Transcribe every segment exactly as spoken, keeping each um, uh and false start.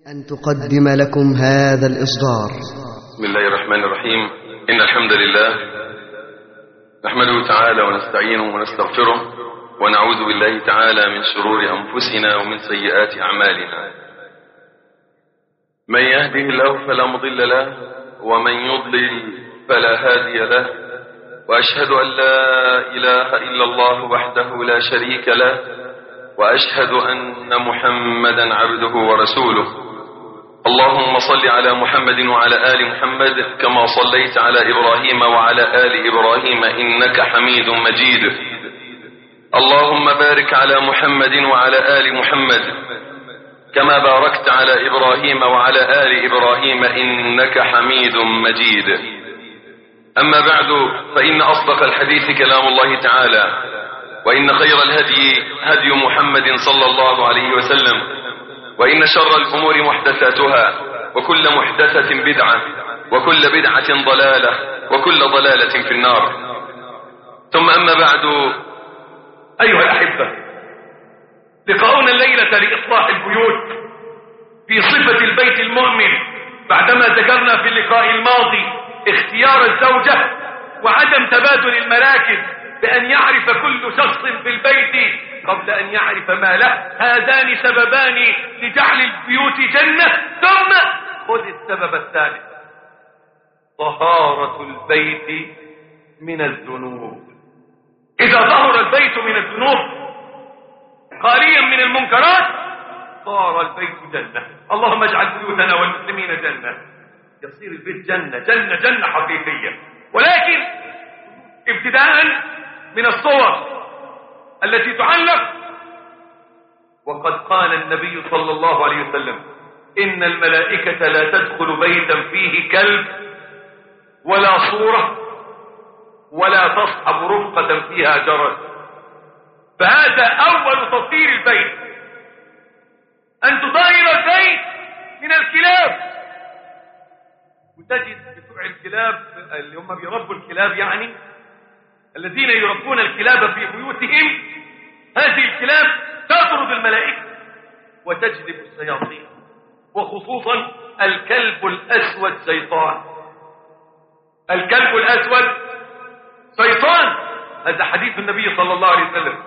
أن تقدم لكم هذا الإصدار. بسم الله الرحمن الرحيم. إن الحمد لله نحمده تعالى ونستعينه ونستغفره ونعوذ بالله تعالى من شرور أنفسنا ومن سيئات أعمالنا. من يهده الله فلا مضل له ومن يضلل فلا هادي له، وأشهد أن لا إله إلا الله وحده لا شريك له، وأشهد أن محمدا عبده ورسوله. اللهم صل على محمد وعلى آل محمد كما صليت على إبراهيم وعلى آل إبراهيم إنك حميد مجيد. اللهم بارك على محمد وعلى آل محمد كما باركت على إبراهيم وعلى آل إبراهيم إنك حميد مجيد. أما بعد، فإن أصدق الحديث كلام الله تعالى، وإن خير الهدي هدي محمد صلى الله عليه وسلم، وإن شر الأمور محدثاتها، وكل محدثة بدعة، وكل بدعة ضلالة، وكل ضلالة في النار. ثم أما بعد، أيها الأحبة، لقاؤنا الليلة لإصلاح البيوت في صفة البيت المؤمن، بعدما ذكرنا في اللقاء الماضي اختيار الزوجة وعدم تبادل المراكز، بأن يعرف كل شخص في البيت قبل أن يعرف ما له. هذان سببان لجعل البيوت جنة. ثم خذ السبب الثالث: طهارة البيت من الذنوب. إذا ظهر البيت من الذنوب خاليا من المنكرات صار البيت جنة. اللهم اجعل بيوتنا والمسلمين جنة. يصير البيت جنة جنة جنة حقيقية. ولكن ابتداء من الصور التي تعلق، وقد قال النبي صلى الله عليه وسلم: إن الملائكة لا تدخل بيتا فيه كلب ولا صورة ولا تصحب رفقة فيها جرس. فهذا أول تطهير البيت، أن تطهر البيت من الكلاب. وتجد بتوع الكلاب اللي هم بيربوا الكلاب، يعني الذين يربون الكلاب في بيوتهم، هذه الكلاب تطرد الملائكة وتجلب الشياطين، وخصوصا الكلب الأسود شيطان. الكلب الأسود شيطان. هذا حديث النبي صلى الله عليه وسلم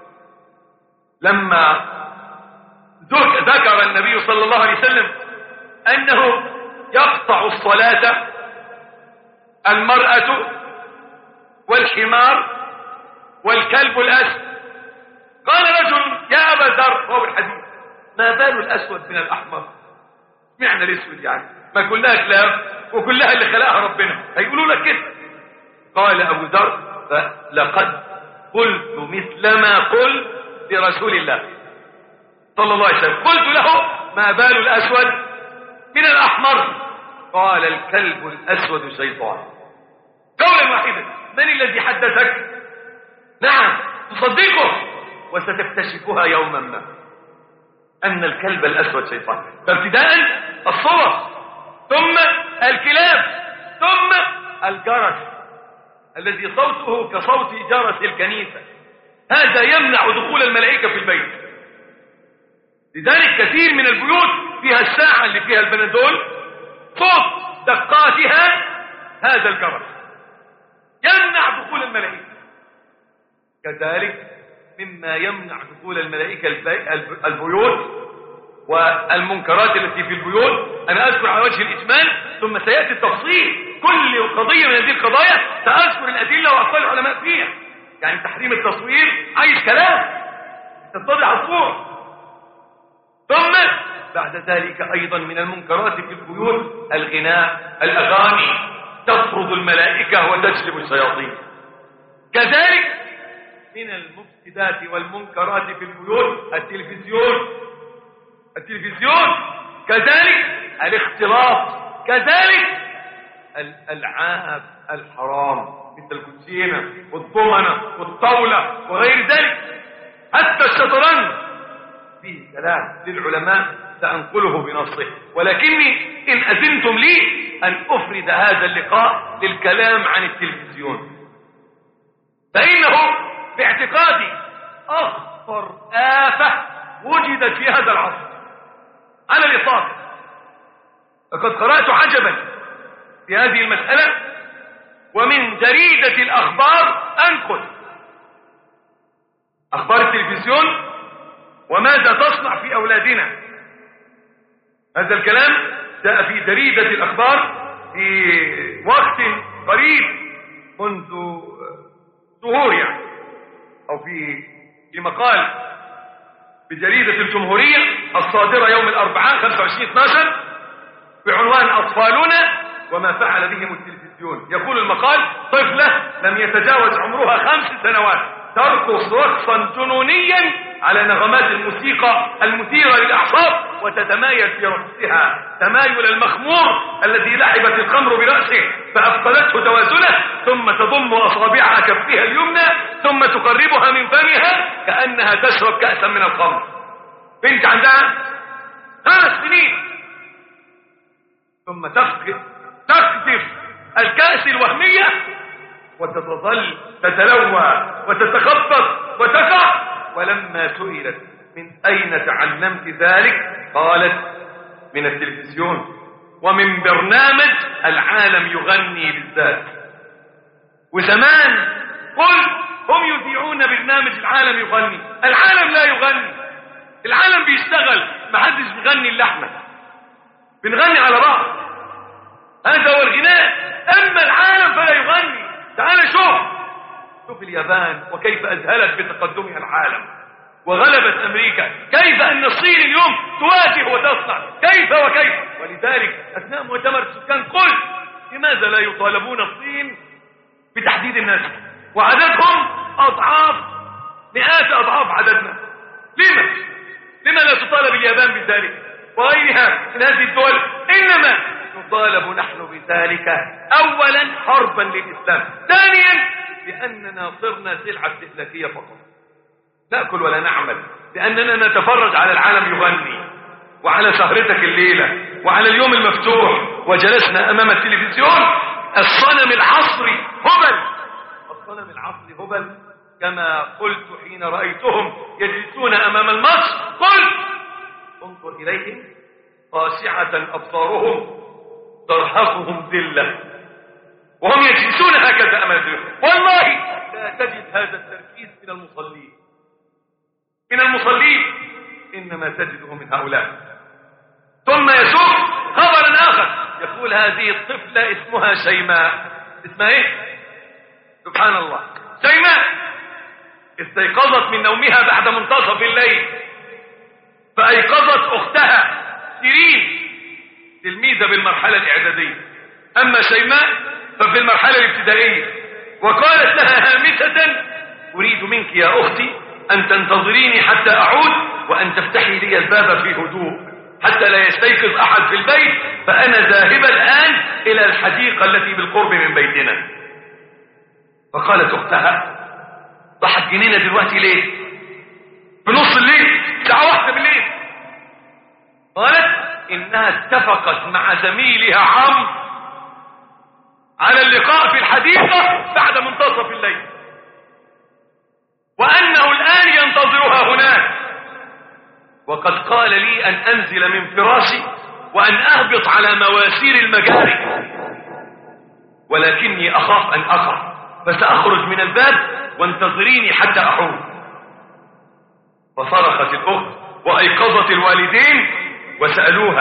لما ذكر النبي صلى الله عليه وسلم أنه يقطع الصلاة المرأة والحمار والكلب الأسود. قال رجل: يا أبا ذر، وهو الحديث: ما بال الأسود من الأحمر؟ معنى الأسود يعني ما كلها كلاب وكلها اللي خلقها ربنا، هيقولوا لك كده. قال أبو ذر: فلقد قلت مثل ما قلت لرسول الله صلى الله عليه وسلم. قلت له: ما بال الأسود من الأحمر؟ قال: الكلب الأسود شيطان. قولا واحدا. من الذي حدثك؟ نعم، تصدقه وستكتشفها يوما ما أن الكلب الأسود شيطان. فابتداء الصور، ثم الكلاب، ثم الجرس الذي صوته كصوت جرس الكنيسة. هذا يمنع دخول الملائكة في البيت. لذلك كثير من البيوت فيها الساعة اللي فيها البنادول، صوت دقاتها هذا الجرس يمنع دخول الملائكة. كذلك مما يمنع دخول الملائكة البيوت والمنكرات التي في البيوت. أنا أذكر على وجه الإجمال، ثم سيأتي التفصيل. كل قضية من هذه القضايا سأذكر الأدلة وأقوال العلماء فيها. يعني تحريم التصوير عايز كلام تتضح الصور. ثم بعد ذلك أيضا من المنكرات في البيوت الغناء، الأغاني تطرد الملائكة وتجلب الشياطين. كذلك من المفسدات والمنكرات في البيوت التلفزيون. التلفزيون كذلك الاختلاط، كذلك الألعاب الحرام مثل الكوتشينة والضمنة والطاولة وغير ذلك. حتى الشطرنج فيه كلام للعلماء سأنقله بنصه، ولكني إن أذنتم لي أن أفرد هذا اللقاء للكلام عن التلفزيون، فإنه باعتقادي أخطر آفة وجدت في هذا العصر على الإطلاق. لقد قرأت عجبا في هذه المسألة، ومن جريدة الأخبار أنقل أخبار التلفزيون وماذا تصنع في أولادنا. هذا الكلام جاء في جريدة الأخبار في وقت قريب منذ شهور يعني، أو في في مقال في جريدة الجمهورية الصادرة يوم الأربعاء خمسة وعشرين اثناشر بعنوان أطفالنا وما فعل بهم التلفزيون. يقول المقال: طفلة لم يتجاوز عمرها خمس سنوات ترقص رقصا جنونيا على نغمات الموسيقى المثيرة للأعصاب، وتتمايل في رقصها تمايل المخمور الذي لعبت الخمر برأسه فأفقدته توازنه، ثم تضم أصابع كفها اليمنى ثم تقربها من فمها كأنها تشرب كأسا من الخمر. بنت عندها خمس سنين، ثم تفقد تقذف الكأس الوهمية وتظل تتلوى وتتخبط وتقع. ولما سئلت من أين تعلمت ذلك قالت: من التلفزيون ومن برنامج العالم يغني بالذات. وزمان قل هم يذيعون برنامج العالم يغني، العالم لا يغني، العالم بيشتغل، ما حدش بيغني الا احنا بنغني على بعض، هذا هو الغناء. اما العالم فلا يغني. تعال شوف شوف اليابان وكيف اذهلت بتقدمها العالم وغلبت امريكا، كيف ان الصين اليوم تواجه وتصنع، كيف وكيف. ولذلك اثناء مؤتمر السكان قلت: لماذا لا يطالبون الصين بتحديد الناس وعددهم اضعاف مئات اضعاف عددنا؟ لما لما لا تطالب اليابان بذلك وغيرها من هذه الدول؟ انما نطالب نحن بذلك اولا حربا للاسلام، ثانيا لاننا صرنا سلعه استهلاكيه فقط، ناكل ولا نعمل، لاننا نتفرج على العالم يغني وعلى سهرتك الليله وعلى اليوم المفتوح، وجلسنا امام التلفزيون. الصنم العصري هبل، الصنم العصري هبل كما قلت حين رايتهم يجلسون امام الماتش، قلت: انظر اليهم خاشعه ابصارهم ترهقهم ذله وهم يجلسون هكذا امام التلفزيون. والله لا تجد هذا التركيز من المصلين من المصلين انما تجده من هؤلاء. ثم يسوق خبرا اخر يقول: هذه الطفله اسمها شيماء. اسمها ايه؟ سبحان الله، شيماء استيقظت من نومها بعد منتصف الليل فايقظت اختها سيرين تلميذه بالمرحله الاعداديه، اما شيماء ففي المرحله الابتدائيه، وقالت لها هامسه: اريد منك يا اختي ان تنتظريني حتى اعود وان تفتحي لي الباب في هدوء حتى لا يستيقظ احد في البيت، فانا ذاهبه الان الى الحديقه التي بالقرب من بيتنا. فقالت اختها: ضحت جنينه دلوقتي ليه؟ في نص الليل، الساعه واحدة بالليل. قالت: انها اتفقت مع زميلها عمرو على اللقاء في الحديقه بعد منتصف الليل، وانه الان ينتظرها هناك، وقد قال لي ان انزل من فراشي وان اهبط على مواسير المجاري، ولكني اخاف ان اقع، فساخرج من الباب وانتظريني حتى اعود. فصرخت الاخت وايقظت الوالدين وسالوها: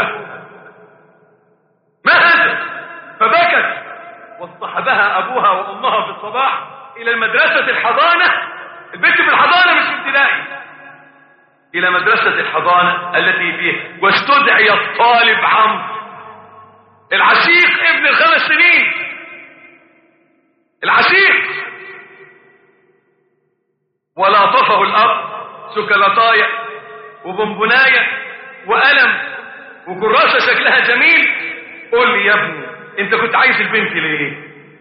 ما هذا؟ فبكت واصطحبها ابوها وامها في الصباح الى المدرسه الحضانه، البنت في الحضانه مش في ابتدائي، الى مدرسه الحضانه التي فيه، واستدعي الطالب عمرو العشيق ابن الخمس سنين، العشيق، ولاطفه الاب شوكولاتايه وبونبونايه وقلم وكراسه شكلها جميل. قول لي يا ابني انت كنت عايز البنت ليه؟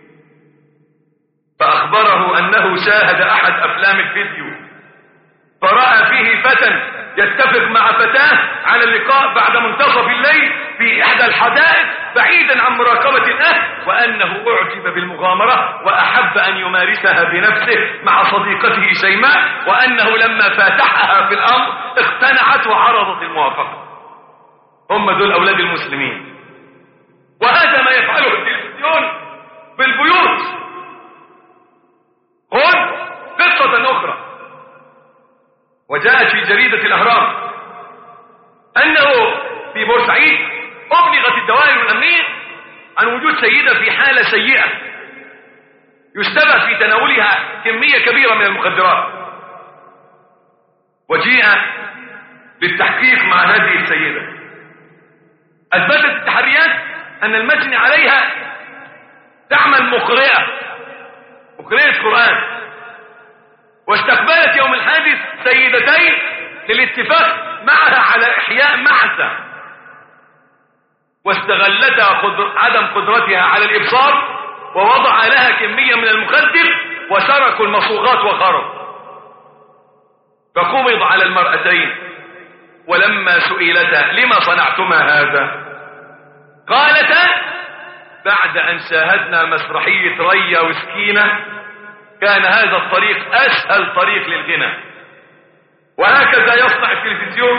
فاخبره انه شاهد احد افلام الفيديو فراى فيه فتى يتفق مع فتاه على اللقاء بعد منتصف الليل في احدى الحدائق بعيدا عن مراقبه الاهل، وانه اعجب بالمغامره واحب ان يمارسها بنفسه مع صديقته شيماء، وانه لما فاتحها في الامر اقتنعت وعرضت الموافقه. هم دول اولاد المسلمين، وهذا ما يفعله التلفزيون في البيوت. خذ قصة أخرى وجاءت في جريدة الأهرام أنه في بورسعيد أبلغت الدوائر الأمنية عن وجود سيدة في حالة سيئة يشتبه في تناولها كمية كبيرة من المخدرات، وجيء للتحقيق مع هذه السيدة. أثبتت التحريات أن المجني عليها تعمل مقرئة مقرئة قرآن، واستقبلت يوم الحادث سيدتين للاتفاق معها على إحياء معسة، واستغلتها قدر عدم قدرتها على الإبصار ووضع لها كمية من المخدر وسرقوا المصوغات وخرجوا. فقبض على المرأتين، ولما سئلتا لما صنعتما هذا قالتا بعد أن شاهدنا مسرحية ريا وسكينة كان هذا الطريق أسهل طريق للغنى. وهكذا يصنع التلفزيون.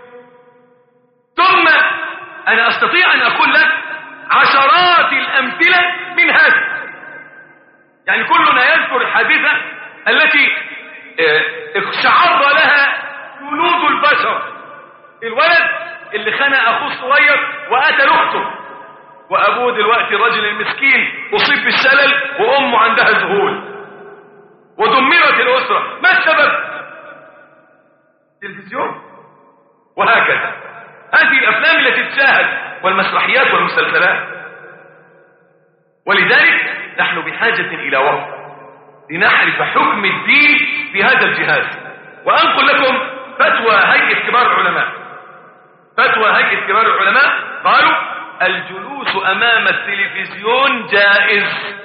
ثم أنا أستطيع أن أقول لك عشرات الأمثلة من هذا، يعني كلنا يذكر الحادثة التي اقشعر لها جلود البشر، الولد اللي خنق أخوه الصغير وقتل أخته، وأبوه دلوقتي الرجل المسكين أصيب بالشلل وأمه عندها ذهول ودمرت الأسرة. ما السبب؟ التلفزيون. وهكذا هذه الأفلام التي تشاهد والمسرحيات والمسلسلات. ولذلك نحن بحاجة إلى وقت لنعرف حكم الدين في هذا الجهاز. وأنقل لكم فتوى هيئة كبار العلماء. فتوى هيئة كبار العلماء قالوا الجلوس أمام التلفزيون جائز،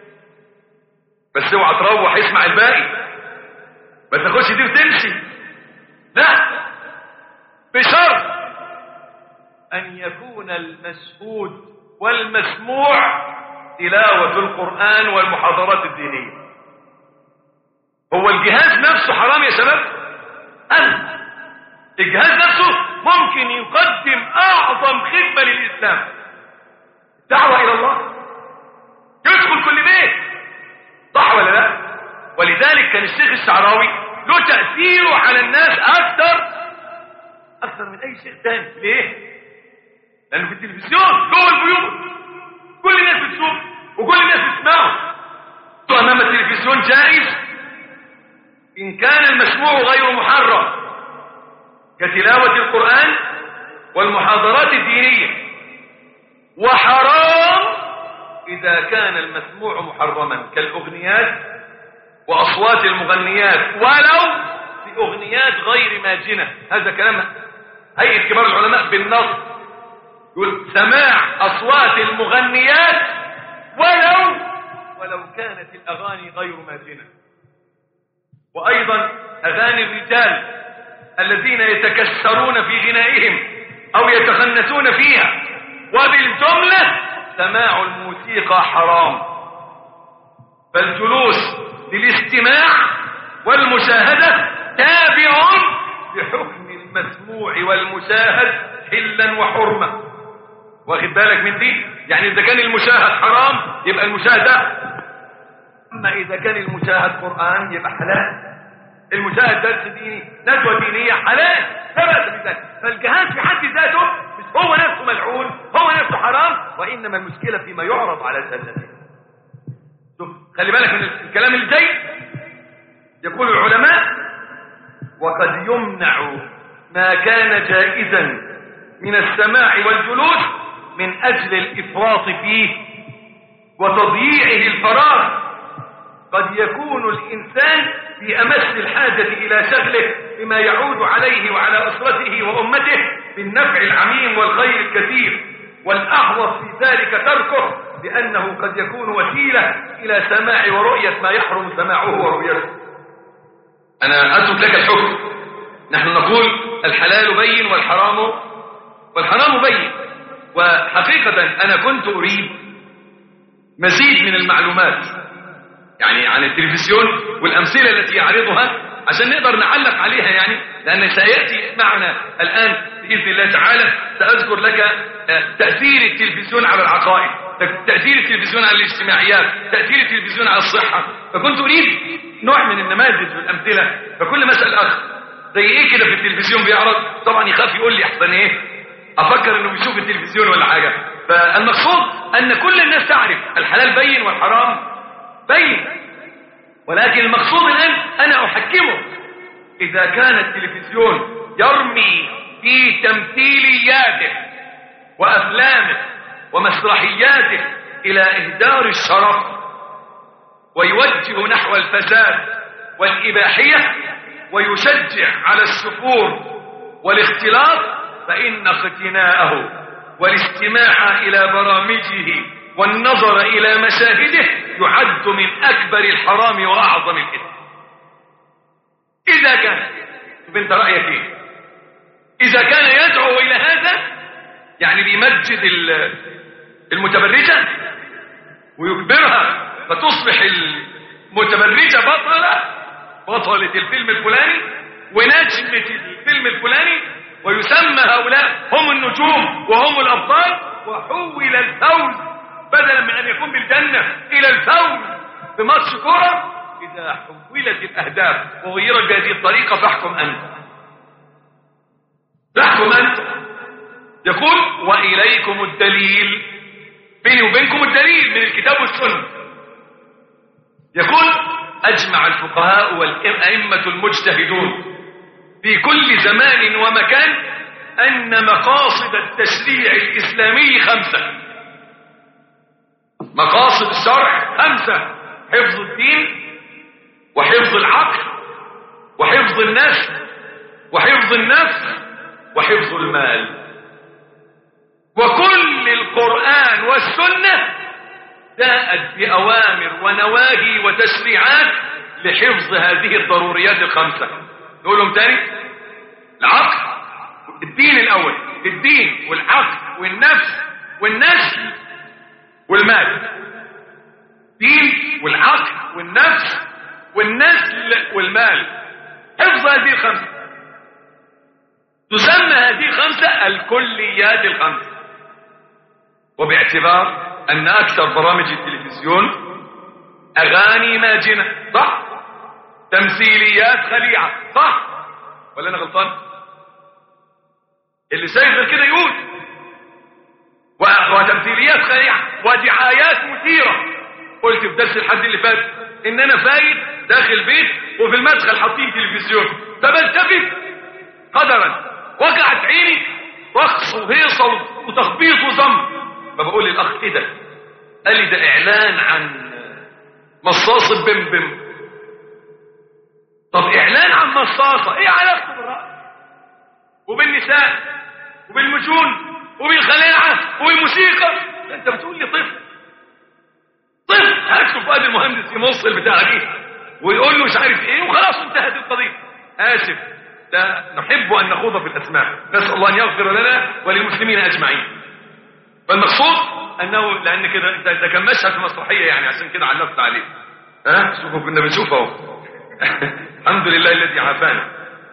بس اوعى تروح اسمع الباقي، ما تاخدش دي وتمشي، لا، بشرط أن يكون المشهود والمسموع تلاوة القرآن والمحاضرات الدينية. هو الجهاز نفسه حرام يا شباب؟ أنا الجهاز نفسه ممكن يقدم أعظم خدمة للإسلام، دعوة إلى الله، يدخل كل بيت، صح ولا لا؟ ولذلك كان الشيخ الشعراوي له تأثيره على الناس أكثر أكثر من أي شيخ ثاني. ليه؟ لأنه في التلفزيون جوه البيوت كل الناس بتشوف وكل الناس بتسمعه. أمام التلفزيون جائز إن كان المسموع غير محرم كتلاوة القرآن والمحاضرات الدينية، وحرام إذا كان المسموع محرما كالأغنيات وأصوات المغنيات ولو في أغنيات غير ماجنة. هذا كلام هيئة كبار العلماء بالنص، يقول سماع أصوات المغنيات ولو ولو كانت الأغاني غير ماجنة. وأيضا أغاني الرجال الذين يتكسرون في غنائهم أو يتخنسون فيها. وبالجملة سماع الموسيقى حرام، فالجلوس للاستماع والمشاهدة تابع لحكم المسموع والمشاهد حلا وحرمة. واخد بالك من دي؟ يعني إذا كان المشاهد حرام يبقى المشاهدة، أما إذا كان المشاهد قرآن يبقى حلال، المشاهد درس ديني ندوة دينية حلال، لا بأس بذلك. فالجهاز في حد ذاته مش هو نفسه ملعون، هو نفسه حرام، وإنما المشكلة فيما يعرض على سنته. شوف خلي بالك من الكلام الجاي. يقول العلماء وقد يمنع ما كان جائزا من السماع والجلوس من أجل الإفراط فيه وتضييعه الفراغ. قد يكون الإنسان في أمس الحاجة إلى شغله بما يعود عليه وعلى أسرته وأمته بالنفع العميم والخير الكثير، والأحوط في ذلك تركه، لأنه قد يكون وسيلة إلى سماع ورؤية ما يحرم سماعه ورؤيته. أنا أترك لك الحكم. نحن نقول الحلال بين والحرام والحرام بين. وحقيقة أنا كنت أريد مزيد من المعلومات يعني عن التلفزيون والأمثلة التي يعرضها عشان نقدر نعلق عليها يعني، لأن سيأتي معنا الآن بإذن الله تعالى سأذكر لك تأثير التلفزيون على العقائد، تأثير التلفزيون على الاجتماعيات، تأثير التلفزيون على الصحة. فكنت أريد نوع من النماذج والأمثلة. فكل ما أسأل أخ زي إيه كده في التلفزيون بيعرض، طبعا يخاف يقول لي أحسن إيه أفكر إنه بيشوف التلفزيون ولا حاجة. فالمقصود أن كل الناس تعرف الحلال بين والحرام بين، ولكن المقصود الآن أنا أحكمه. إذا كان التلفزيون يرمي في تمثيلياته وأفلامه ومسرحياته إلى إهدار الشرف ويوجه نحو الفساد والإباحية ويشجع على السفور والاختلاط، فإن اقتناءه والاستماع إلى برامجه والنظر إلى مشاهده يعد من أكبر الحرام وأعظم الإثم. إذا كان بنت رأيك إيه؟ إذا كان يدعو إلى هذا يعني بيمجد المتبرجة ويكبرها فتصبح المتبرجة بطلة بطلة الفيلم الفلاني ونجمة الفيلم الفلاني، ويسمى هؤلاء هم النجوم وهم الأبطال، وحول الفوز بدلا من أن يكون بالجنة إلى الفوز بماتش كرة. إذا حولت الأهداف وغيرت بهذه الطريقة فاحكم أنت، فاحكم أنت. يقول وإليكم الدليل، بيني وبينكم الدليل من الكتاب والسنة. يقول أجمع الفقهاء والأئمة المجتهدون في كل زمان ومكان أن مقاصد التشريع الإسلامي خمسة. مقاصد الشرع خمسة: حفظ الدين وحفظ العقل وحفظ النفس وحفظ النفس وحفظ المال. وكل القرآن والسنة جاءت بأوامر ونواهي وتشريعات لحفظ هذه الضروريات الخمسة. نقولهم تاني: العقل، الدين الأول، الدين والعقل والنفس والنسل والمال. الدين والعقل والنفس والنسل والمال، حفظ هذه الخمسة. تسمى هذه الخمسة الكليات الخمسة. وباعتبار أن أكثر برامج التلفزيون أغاني ماجنة، صح؟ تمثيليات خليعة، صح؟ ولا أنا غلطان؟ اللي شايف غير كده يقول. وتمثيليات خليعة ودعايات مثيرة. قلت في درس الحد اللي فات إن أنا فايت داخل بيت وفي المدخل حاطين تلفزيون، فبلتفت قدرا وقعت عيني رقص وهيصة وتخبيط وزم. فبقول للأخ إيه ده؟ قال لي ده إعلان عن مصاص البمبم. طب إعلان عن مصاصة إيه علاقته بالرأس وبالنساء وبالمجون وبالخلاعة وبالموسيقى؟ أنت بتقول لي طفل طفل هكتب فؤاد المهندس يمص البتاع دي ويقول له مش عارف إيه وخلاص انتهت القضية. آسف، لا نحب أن نخوض في الأسماء، نسأل الله أن يغفر لنا وللمسلمين أجمعين. فالمقصود أنه لأن كده ده كان مشهد في مسرحية يعني، عشان كده علقت عليه. ها شوفوا كنا بنشوفه الحمد لله الذي عافانا.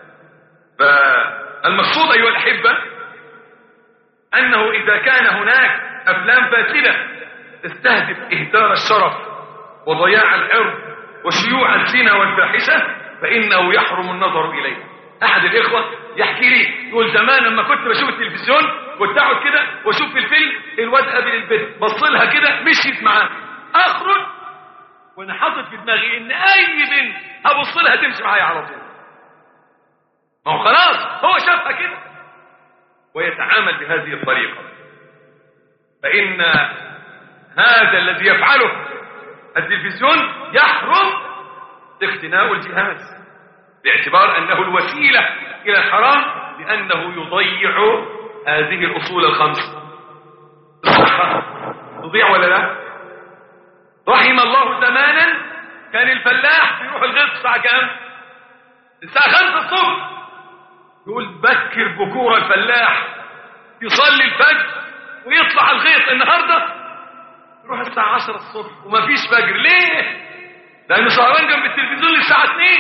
فالمقصود أيها الأحبة أنه إذا كان هناك أفلام فاسدة تستهدف إهدار الشرف وضياع العرض وشيوع الزنا والفاحشة فإنه يحرم النظر إليه. أحد الإخوة يحكي لي يقول زمان لما كنت بشوف التلفزيون كنت أقعد كده وأشوف في الفيلم الواد قابل البنت بصلها كده مشيت معاه، أخرج وأنا حاطط في دماغي إن أي بنت هبص لها تمشي معايا على طول. ما هو خلاص هو شافها كده ويتعامل بهذه الطريقة. فإن هذا الذي يفعله التلفزيون يحرم اقتناء الجهاز باعتبار أنه الوسيلة إلى الحرام، لأنه يضيع هذه الأصول الخمس. الصحة تضيع ولا لا؟ رحم الله زمانا كان الفلاح بيروح الغيط الساعة كام؟ الساعة خمسة الصبح. يقول بكر بكور الفلاح يصلي الفجر ويطلع الغيط. النهاردة يروح الساعة عشرة الصبح وما فيش فجر. ليه؟ لأنه سهران جنب التلفزيون للساعة اتنين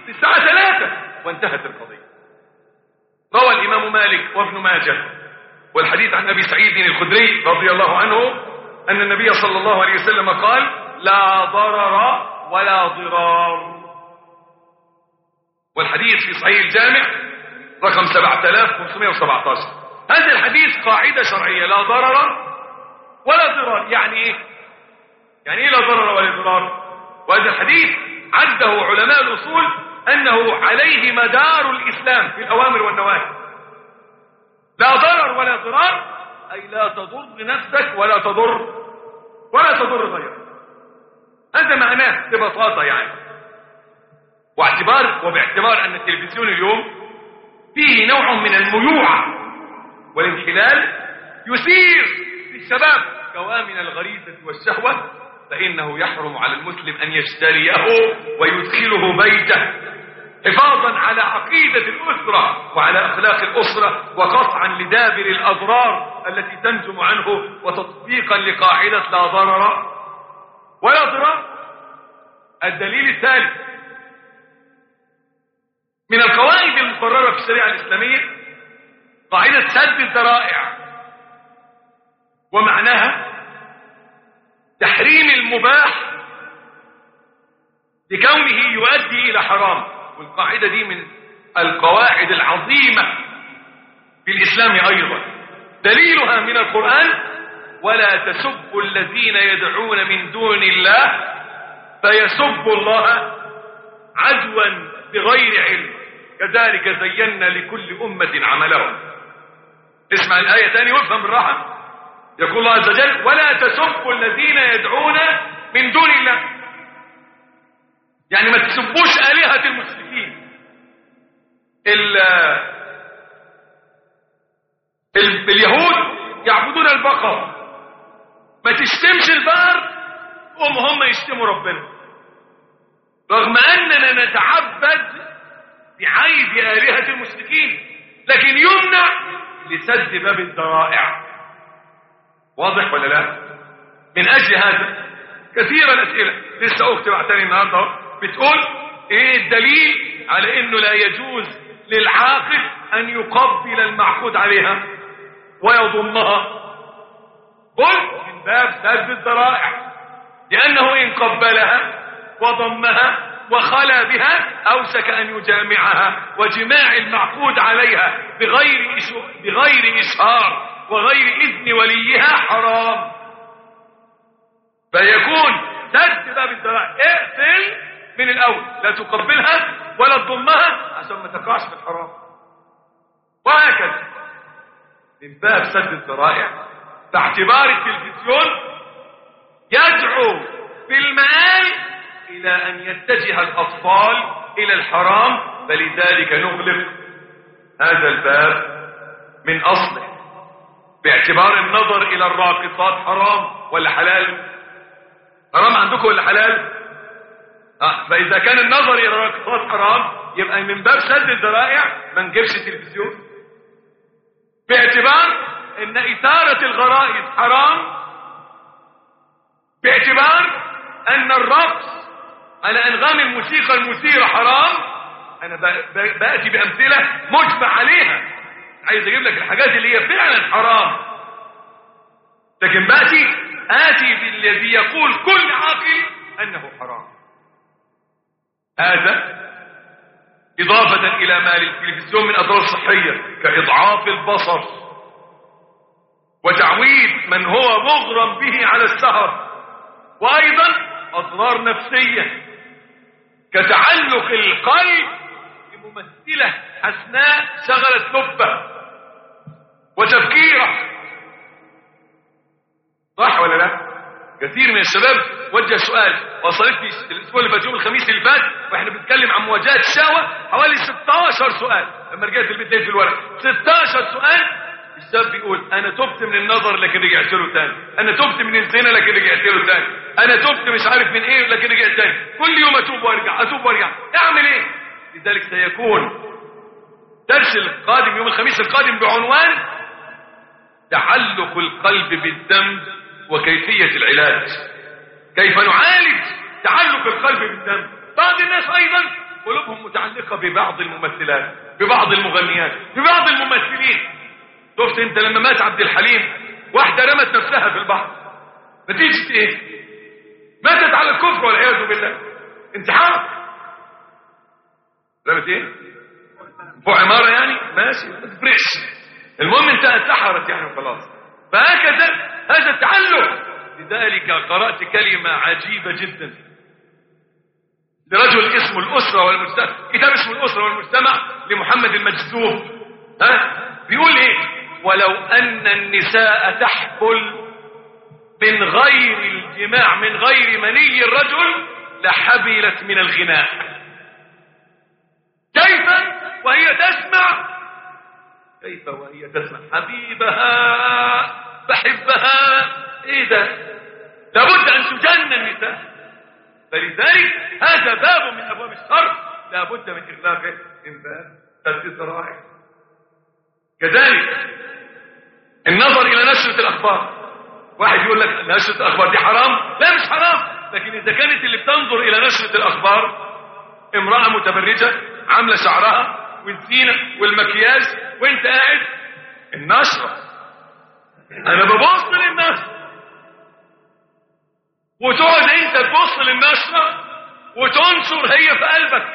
الساعة ثلاثة وانتهت القضية. روى الإمام مالك وابن ماجه والحديث عن أبي سعيد الخدري رضي الله عنه أن النبي صلى الله عليه وسلم قال: لا ضرر ولا ضرار. والحديث في صحيح الجامع رقم سبعة آلاف وخمسمائة وسبعة عشر. هذا الحديث قاعدة شرعية: لا ضرر ولا ضرار. يعني ايه؟ يعني ايه لا ضرر ولا ضرار؟ وهذا الحديث عده علماء الأصول أنه عليه مدار الإسلام في الأوامر والنواهي. لا ضرر ولا ضرار أي لا تضر نفسك ولا تضر ولا تضر غيرك. هذا معناه ببساطة يعني. واعتبار وباعتبار أن التلفزيون اليوم فيه نوع من الميوعة والانحلال يثير في الشباب كوامن الغريزة والشهوة، فإنه يحرم على المسلم أن يشتريه ويدخله بيته حفاظا على عقيدة الأسرة وعلى أخلاق الأسرة وقطعا لدابر الأضرار التي تنجم عنه وتطبيقا لقاعدة لا ضرر ولا ضرار. الدليل الثالث من القواعد المقررة في الشريعة الإسلامية قاعدة سد الذرائع، ومعناها تحريم المباح لكونه يؤدي إلى حرام. والقاعدة دي من القواعد العظيمة في الإسلام أيضا. دليلها من القرآن: ولا تسبوا الذين يدعون من دون الله فيسبوا الله عدوا بغير علم كذلك زينا لكل أمة عملهم. اسمع الآية تاني وافهم بالراحة. يقول الله عز وجل: ولا تسبوا الذين يدعون من دون الله. يعني ما تسبوش آلهة المشركين. ال ال اليهود يعبدون البقر، ما تشتمش البقر هم هم يشتموا ربنا، رغم أننا نتعبد بعيد آلهة المشركين، لكن يمنع لسد باب الذرائع. واضح ولا لا؟ من أجل هذا كثير الأسئلة. لسه أختي بعتني النهارده بتقول إيه الدليل على إنه لا يجوز للعاقل أن يقبل المعقود عليها ويضمها؟ قل من باب سد الذرائع، لأنه إن قبلها وضمها وخلى بها أوشك أن يجامعها، وجماع المعقود عليها بغير بغير إشهار وغير إذن وليها حرام. فيكون سد باب الذرائع. اقفل من الأول، لا تقبلها ولا تضمها عشان ما تقعش في الحرام. وهكذا من باب سد الذرائع باعتبار التلفزيون يدعو في المآل إلى أن يتجه الأطفال إلى الحرام، فلذلك نغلق هذا الباب من أصله باعتبار النظر إلى الراقصات حرام ولا حلال؟ حرام عندكم ولا حلال؟ آه فإذا كان النظر إلى الراقصات حرام يبقى من باب سد الذرائع ما نجيبش تلفزيون، باعتبار أن إثارة الغرائز حرام، باعتبار أن الرقص على أنغام الموسيقى المثيرة حرام. أنا بأتي بأمثلة مجمع عليها، عايز أجيب لك الحاجات اللي هي فعلا حرام، لكن بأتي آتي بالذي يقول كل عاقل أنه حرام. هذا إضافة إلى ما للتلفزيون من أضرار صحية كإضعاف البصر وتعويد من هو مغرم به على السهر، وأيضا أضرار نفسية كتعلق القلب بممثلة حسناء شغلت لبه وتفكيره. صح ولا لا؟ كثير من الشباب وجه سؤال، وصلتني الاسبوع اللي فات يوم الخميس اللي فات واحنا بنتكلم عن مواجهه الشهوه حوالي ستاشر سؤال. لما رجعت البيت لقيت في الورق ستاشر سؤال. الشاب بيقول انا تبت من النظر لكن رجعت له تاني، انا تبت من الزنا لكن رجعت له تاني، انا تبت مش عارف من ايه لكن رجعت تاني، كل يوم اتوب وارجع اتوب وارجع، اعمل ايه؟ لذلك سيكون درس القادم يوم الخميس القادم بعنوان تعلق القلب بالذنب وكيفية العلاج، كيف نعالج تعلق القلب بالذنب. بعض الناس أيضا قلوبهم متعلقة ببعض الممثلات، ببعض المغنيات، ببعض الممثلين. شفت انت لما مات عبد الحليم واحدة رمت نفسها في البحر، نتيجة ايه؟ ماتت على الكفر والعياذ بالله، انتحار. رمت ايه؟ فوق عمارة يعني، ماشي ما تفرقش، المهم انت انتحرت يعني خلاص. فهكذا هذا التعلق. لذلك قرأت كلمة عجيبة جدا لرجل اسمه الأسرة والمجتمع، كتاب اسمه الأسرة والمجتمع لمحمد المجذوب. ها بيقول ايه؟ ولو أن النساء تحبل من غير الجماع، من غير مني الرجل، لحبلت من الغناء. كيف وهي تسمع؟ كيف وهي تسمع حبيبها بحبها؟ ايه ده؟ لابد ان تجنن النساء. فلذلك هذا باب من ابواب الشر لابد من اغلاقه من باب سد الذرائع. كذلك النظر الى نشرة الاخبار. واحد يقول لك نشرة الاخبار دي حرام، لا مش حرام، لكن اذا كانت اللي بتنظر الى نشرة الاخبار امرأة متبرجة عاملة شعرها والزينة والمكياج وانت قاعد، النشرة انا ببص للنشرة، وتقعد انت تبص للنشرة وتنشر هي في قلبك.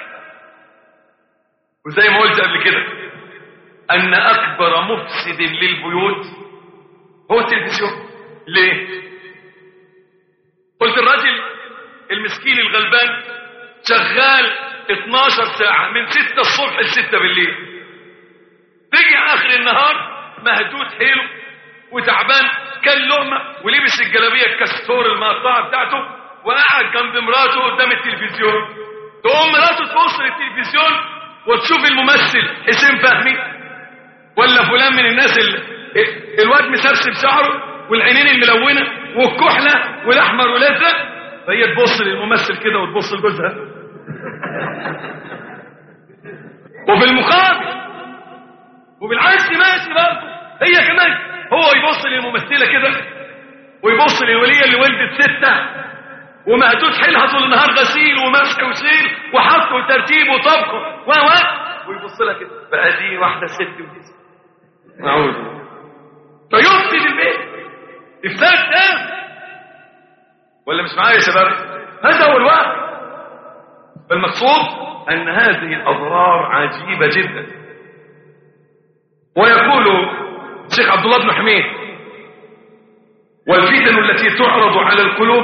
وزي ما قلت قبل كده ان اكبر مفسد للبيوت هو التلفزيون. ليه؟ قلت الراجل المسكين الغلبان شغال اتناشر ساعة من ستة الصبح لستة بالليل، تيجي اخر النهار مهدود حيله وتعبان، كان لقمة ولبس الجلابية الكستور المقطعة بتاعته وقعد جنب مراته قدام التلفزيون. تقوم مراته تبص للتلفزيون وتشوف الممثل حسين فهمي ولا فلان من الناس اللي الواد مسرسل شعره والعينين الملونة والكحلة والاحمر والازرق، فهي تبص للممثل كده وتبص لجوزها. وفي المقابل وبالعكس ماشي برضه هي كمان، هو يبص للممثلة كده ويبص للولية اللي ولدت ستة ومهدود حيلها طول النهار غسيل ومسح وسيل وحط وترتيب وطبخ و و ويبص لها كده بقى دي واحدة ست ودي ست. معقول فيفسد البيت افساد تام. ولا مش معايا يا شباب؟ هذا هو الواقع. فالمقصود ان هذه الاضرار عجيبة جدا. ويقول الشيخ عبد الله بن حميد والفتن التي تعرض على القلوب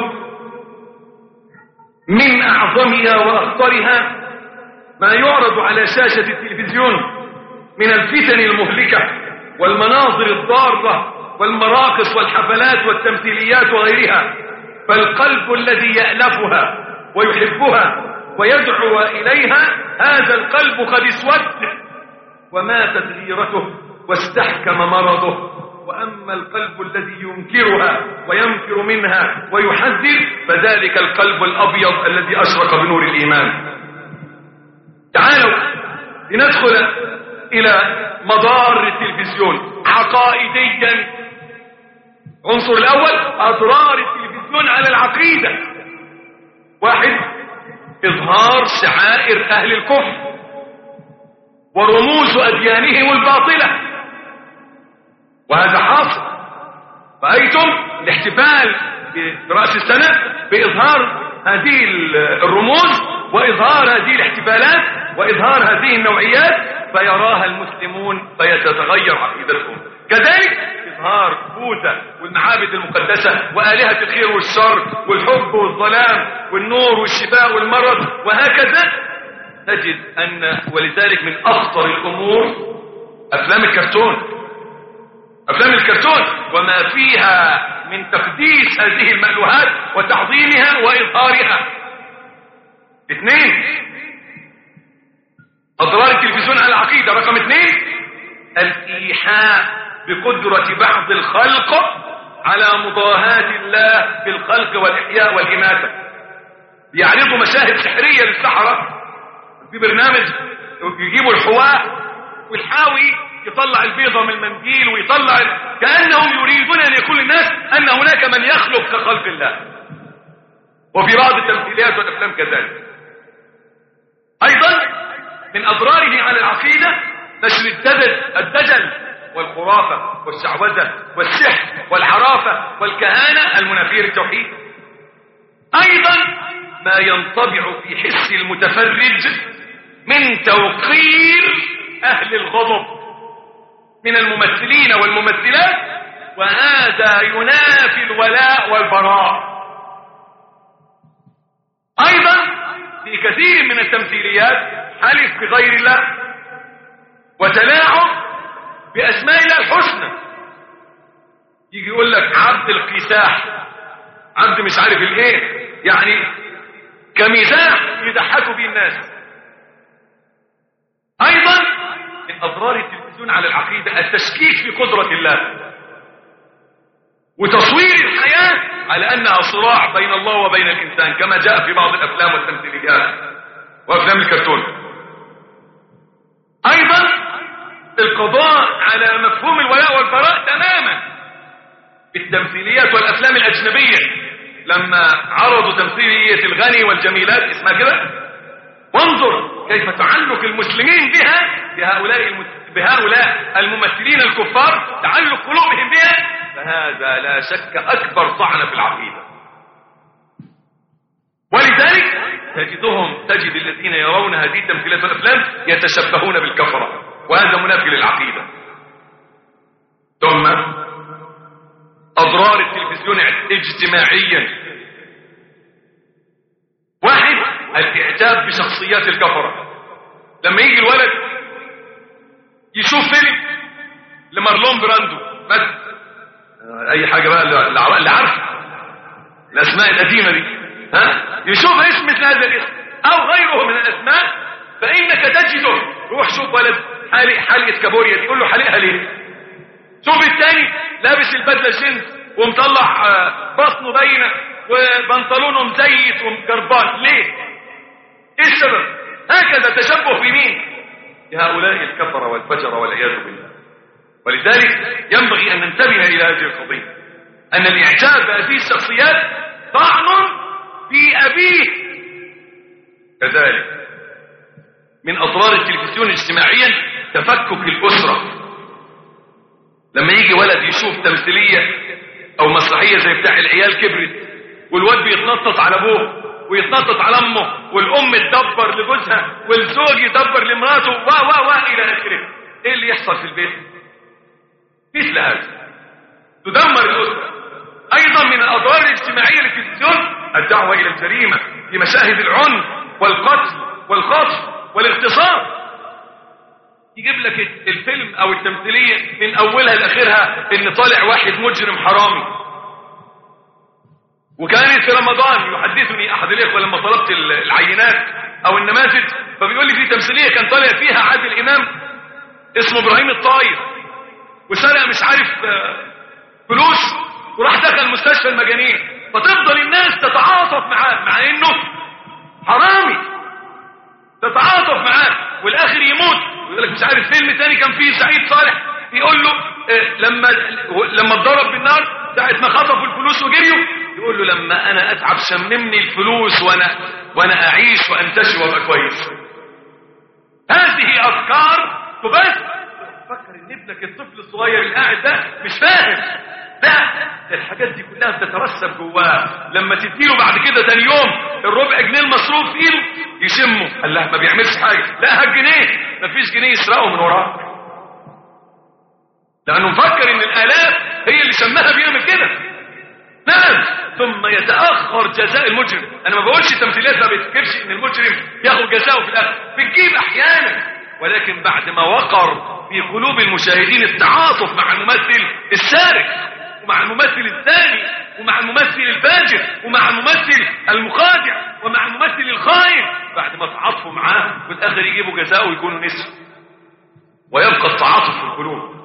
من اعظمها واخطرها ما يعرض على شاشة التلفزيون من الفتن المهلكة والمناظر الضارة والمراقص والحفلات والتمثيليات وغيرها. فالقلب الذي يألفها ويحبها ويدعو إليها هذا القلب قد اسود وماتت غيرته واستحكم مرضه. وأما القلب الذي ينكرها وينفر منها ويحذر فذلك القلب الأبيض الذي أشرق بنور الإيمان. تعالوا لندخل إلى مضار التلفزيون عقائديا. عنصر الأول أضرار التلفزيون على العقيدة. واحد، إظهار شعائر أهل الكفر ورموز أديانهم الباطلة، وهذا حاصل. رأيتم الاحتفال برأس السنة بإظهار هذه الرموز وإظهار هذه الاحتفالات وإظهار هذه النوعيات فيراها المسلمون فيتتغير عقيدتهم. كذلك إظهار بوذا والمعابد المقدسة وآلهة الخير والشر والحب والظلام والنور والشفاء والمرض وهكذا. تجد أن ولذلك من أخطر الأمور أفلام الكرتون، أفلام الكرتون وما فيها من تقديس هذه المألوهات وتعظيمها وإظهارها. اثنين، أضرار التلفزيون على العقيدة. رقم اثنين، الإيحاء بقدرة بعض الخلق على مضاهاة الله بالخلق والإحياء والإماتة. يعرضوا مشاهد سحرية للسحرة في برنامج، يجيبوا الحواء والحاوي يطلع البيضة من المنديل ويطلع، كأنهم يريدون أن يقول للناس أن هناك من يخلق كخلق الله. وفي بعض التمثيليات والأفلام كذلك. أيضا من أضراره على العقيدة نشر الدجل, الدجل والخرافة والشعوذة والسحر والعرافة والكهانة المنافية للتوحيد. أيضا ما ينطبع في حس المتفرج من توقير أهل الغضب من الممثلين والممثلات، وهذا ينافي الولاء والبراء. أيضا في كثير من التمثيليات حلف بغير الله وتلاعب بأسماء الله الحسنى. يجي يقول لك عبد القساح، عبد مش عارف الايه، يعني كمزاح يضحكوا بيه الناس. ايضا من اضرار التلفزيون على العقيده التشكيك في قدره الله وتصوير الحياه على انها صراع بين الله وبين الانسان كما جاء في بعض الافلام والتمثيليات وافلام الكرتون. ايضا القضاء على مفهوم الولاء والبراء تماما بالتمثيليات والافلام الاجنبيه. لما عرضوا تمثيليه الغني والجميلات اسمها كده، وانظر كيف تعلق المسلمين بها بهؤلاء المس... بهؤلاء الممثلين الكفار، تعلق قلوبهم بها، فهذا لا شك اكبر طعن في العقيده. ولذلك تجدهم تجد الذين يرون هذه التمثيلات والافلام يتشبهون بالكفره، وهذا منافي للعقيده. ثم اضرار التلفزيون اجتماعيا، واحد الاعجاب بشخصيات الكفره. لما يجي الولد يشوف فيلم لمارلون براندو مثلا، اي حاجه بقى اللي عارف الاسماء القديمه دي، ها، يشوف اسم مثل هذا الاسم او غيره من الاسماء، فانك تجده روح شوف ولد حالق حلقه كابوريا دي، يقول له حالقها ليه؟ شوف الثاني لابس البدله جينز ومطلع بطنه باينه وبنطلونه مزيت ومجربان، ليه؟ ايه السبب؟ هكذا تشبه بمين؟ بهؤلاء الكفره والفجر والعياذ بالله. ولذلك ينبغي ان ننتبه الى هذه القضيه، ان الاعجاب بهذه الشخصيات طعن في ابيه. كذلك من اضرار التلفزيون اجتماعيا تفكك الاسره. لما يجي ولد يشوف تمثيليه او مسرحيه زي بتاع العيال كبرت، والواد بيتنطط على ابوه ويتنطط على امه، والام تدبر لجوزها والزوج يدبر لمراته و و و الى اخره، ايه اللي يحصل في البيت؟ مثل هذا تدمر الاسره. ايضا من الاضرار الاجتماعيه للتلفزيون الدعوه الى الجريمه في مشاهد العنف والقتل والخطف والاغتصاب. يجيب لك الفيلم او التمثيليه من اولها لاخرها ان طالع واحد مجرم حرامي. وكان في رمضان يحدثني احد الاخوه لما طلبت العينات او النماذج، فبيقول لي في تمثيليه كان طالع فيها عادل امام اسمه ابراهيم الطاير، وسرق مش عارف فلوس وراح دخل مستشفى المجانين، فتفضل الناس تتعاطف معاه مع انه حرامي، تتعاطف معاه والاخر يموت. ويقول لك مش عارف فيلم تاني كان فيه سعيد صالح يقول له اه لما لما اتضرب بالنار ساعه ما خطفوا الفلوس وجريوا، يقول له لما انا اتعب شممني الفلوس وانا وانا اعيش وانتشي وابقى كويس. هذه افكار تبث. فكر ان ابنك الطفل الصغير القاعد ده مش فاهم، لا الحاجات دي كلها بتترسب جواه. لما تديله بعد كده تاني يوم الربع جنيه المصروف في ايده يشمه، قال له ما بيعملش حاجه، لا هالجنيه مفيش جنيه يسرقه من وراه، لانه مفكر ان الالاف هي اللي شمها بيعمل كده. نعم. ثم يتاخر جزاء المجرم. انا ما بقولش تمثيلات ما بتجيبش ان المجرم ياخد جزاءه في الاخر، بتجيب احيانا، ولكن بعد ما وقر في قلوب المشاهدين التعاطف مع الممثل السارق ومع الممثل الثاني ومع الممثل الفاجر ومع الممثل المخادع ومع الممثل الخائن، بعد ما تعاطفوا معاه في الاخر يجيبوا جزاءه ويكونوا نسوا، ويبقى التعاطف في القلوب.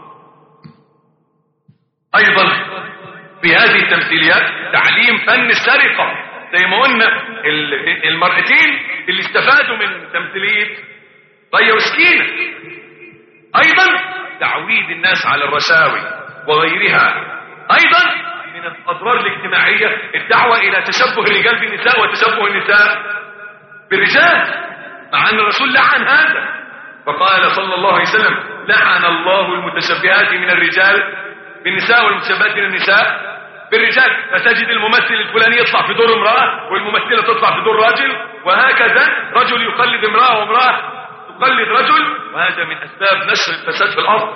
ايضا في هذه التمثيليات تعليم فن السرقه، زي ما قلنا المرأتين اللي استفادوا من تمثيليه طيه وسكينه. ايضا تعويد الناس على الرشاوي وغيرها. ايضا من الاضرار الاجتماعيه الدعوه الى تشبه الرجال بالنساء وتشبه النساء بالرجال. مع أن الرسول لعن هذا، فقال صلى الله عليه وسلم لعن الله المتشبهات من الرجال بالنساء والمتشبهات من النساء بالرجال. فتجد الممثل الفلاني يطلع في دور امرأة والممثلة تطلع في دور رجل، وهكذا رجل يقلد امرأة وامرأة تقلد رجل، وهذا من أسباب نشر الفساد في الأرض.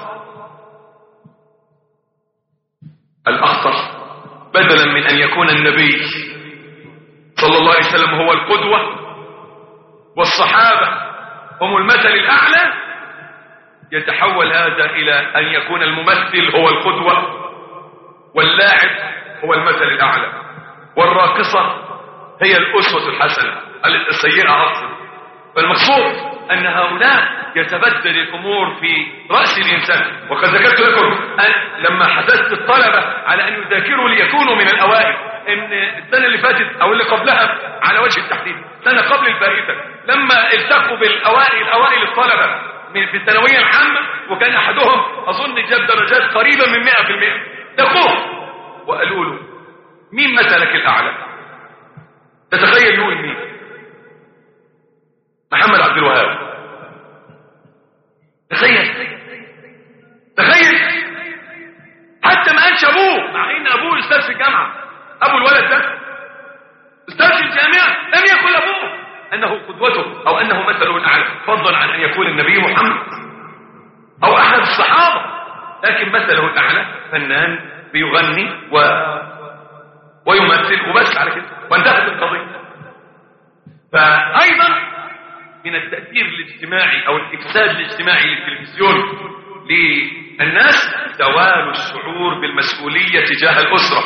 الأخطر بدلا من أن يكون النبي صلى الله عليه وسلم هو القدوة والصحابة هم المثل الأعلى، يتحول هذا إلى أن يكون الممثل هو القدوة واللاعب هو المثل الأعلى والراقصة هي الأسوة الحسنة السيئة أصلا. فالمقصود أن هؤلاء يتبدل الأمور في رأس الإنسان. وقد ذكرت لكم أن لما حدثت الطلبة على أن يذاكروا ليكونوا من الأوائل، إن السنة اللي فاتت أو اللي قبلها على وجه التحديد سنة قبل الفائتة، لما التقوا بالأوائل أوائل الطلبة في الثانوية العامة، وكان أحدهم أظن جاب درجات قريبة من مئة في المئة، تقوه وقالوا له مين مثلك الأعلى؟ تتخيل يقول مين؟ محمد عبد الوهاب. تخيل تخيل حتى ما قالش ابوه، مع ان ابوه استاذ في الجامعه، ابو الولد ده استاذ في الجامعه، لم يكن ابوه انه قدوته او انه مثله الاعلى، فضلا عن ان يكون النبي محمد او احد الصحابه، لكن مثله الاعلى فنان بيغني و... ويمثل وبس على كده وانتهت القضيه. فايضا من التأثير الاجتماعي أو الإفساد الاجتماعي للتلفزيون للناس زوال الشعور بالمسؤولية تجاه الأسرة.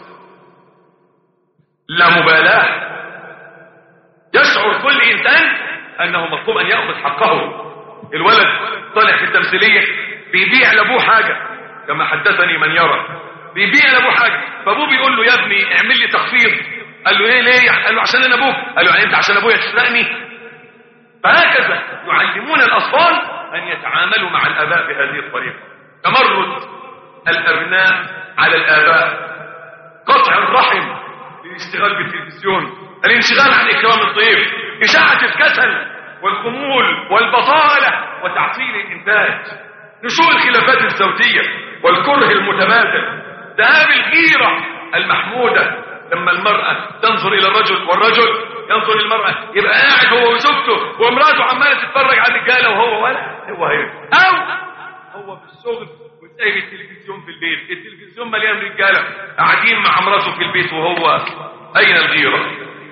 لا مبالاة، يشعر كل إنسان أنه مطلوب أن يأخذ حقه. الولد طالع في التمثيلية بيبيع لأبوه حاجة، كما حدثني من يرى، بيبيع لأبوه حاجة، فأبوه بيقول له يا ابني اعمل لي تخفيض. قال له ايه ليه؟ قال له عشان أنا أبوك. قال له يعني أنت عشان أبويا تسرقني؟ فهكذا يعلمون الأطفال أن يتعاملوا مع الآباء بهذه الطريقة. تمرد الأبناء على الآباء، قطع الرحم للاشتغال بالتلفزيون، الانشغال عن إكرام الضيف، إشاعة الكسل والخمول والبطالة وتعطيل الإنتاج، نشوء الخلافات الزوجية والكره المتبادل، ذهاب الغيرة المحمودة لما المرأة تنظر إلى الرجل والرجل ينظر المرأة، يبقى قاعد هو وزوجته ومراته عمالة تتفرج على الرجالة وهو ولا هو هيك، أو هو في الشغل وسايب التلفزيون في البيت، التلفزيون مليان رجالة قاعدين مع مراته في البيت وهو أين الغيرة؟